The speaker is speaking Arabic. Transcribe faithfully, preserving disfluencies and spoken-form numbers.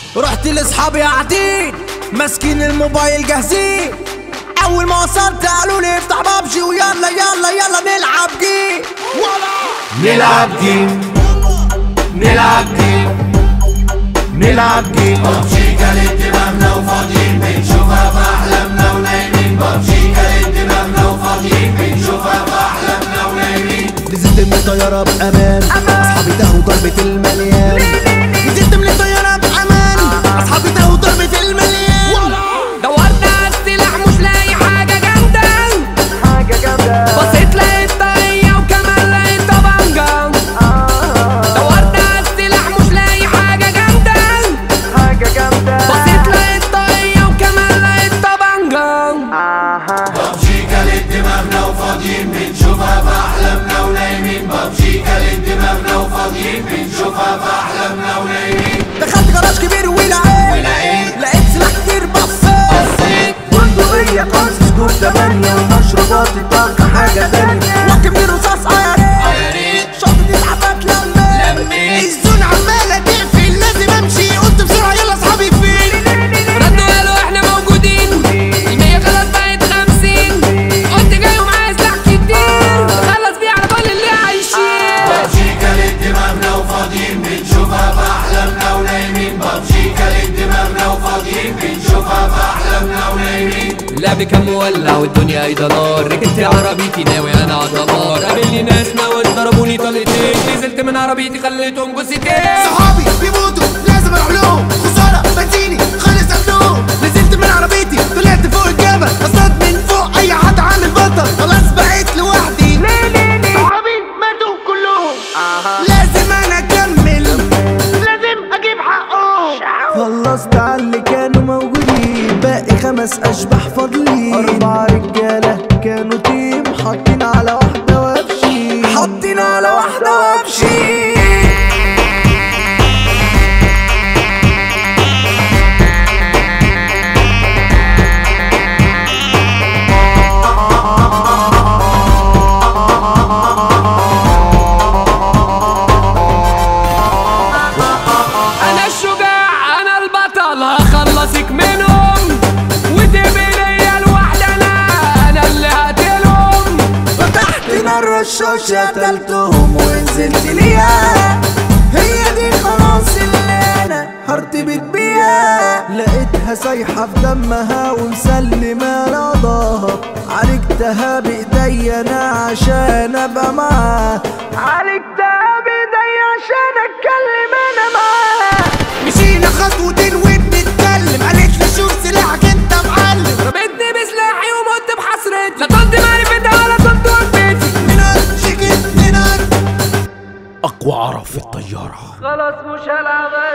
رحت لاصحابي قاعدين ماسكين الموبايل جاهزين. اول ما وصلت قالوا لي افتح بابجي ويلا يلا يلا نلعب جيم. نلعب جيم نلعب جيم نلعب جيم. بابجي كانت دماغنا وفاضيين بنشوفها في احلامنا ونايمين. بابجي كانت دماغنا وفاضيين بنشوفها في احلامنا ونايمين. نزلت من الطيارة بأمان أصحابي تاهوا ضربة المليان. نزلت من الطيارة بأمان أصحابي تاهوا ضربة المليان. دورت على السلاح مش لاقي حاجة جامدة حاجة جامدة. بصيت لقيت طاقية وكمان لقيت طبنجة. دورت على السلاح مش لاقي حاجة جامدة حاجة جامدة. بصيت لقيت طاقية وكمان لقيت طبنجة. بابجي كانت دماغنا وفاضيين بنشوفها في احلامنا ونايمين. بابجي كانت دماغنا وفاضيين بنشوفها في احلامنا ونايمين. دخلت جراج كبير ولقيت ولقيت لقيت سلاح كتير بصيت. بصيت بندقية خمس سكور تمانية ومشروبات الطاقة حاجة تانية. وكمية رصاص اه يا ريت شنطة اسعافات لميت. لميت الزون عمالة تقفل لازم امشي. قلت بسرعة يلا اصحابي فين. ردوا قالوا احنا موجودين. المية خلاص بقت خمسين. قلت جاي ومعايا سلاح كتير خلص بيه على كل اللي عايشين. بابجي كانت دماغنا وفاضيين بنشوفها في احلامنا ونايمين. بابجي كانت دماغنا وفاضيين بنشوفها في احلامنا ونايمين. اللعب كان مولع والدنيا ايضا نار. ركبت عربيتي ناوي انا عالدمار. قابلني ناس ناوي ضربوني طلقتين. نزلت من عربيتي خليتهم جثتين. صحابي بيموتوا لازم اروح لهم. خسارة بنزيني خلص قبلهم. نزلت من عربيتي طلعت فوق الجبل. اصطاد من فوق اي حد عامل بطل. خلاص بقيت لوحدي. صحابي ماتوا كلهم. لازم انا اكمل لازم اجيب حقهم. خلصت على اللي كانوا موجودين. باقي خمس اشباح فاضلين. اربع رجالة كانوا تيم حاطين على واحدة وابشي. حاطين على واحدة وابشي. انا الشجاع انا البطل هخلصك منهم. وتبقي ليا لوحدنا انا اللي هقتلهم. فتحت نار الشاش قتلتهم ونزلت ليها. هي دي خلاص اللي انا هرتبط بيها. لقيتها سايحة في دمها ومسلمة رضاها. عالجتها بايديا انا عشان ابقى معاها. عالجتها بايديا عشان اتكلم انا معاها. مشينا خطوتين وبنتكلم. قالت لي شوف سلاحك انت معلم. رميتني بسلاحي ومت بحسرتي. لا طنت معرفتها ولا طنت وقفتي. نار شكت نار. أقوى عرف في الطيارة. خلاص مش هلعب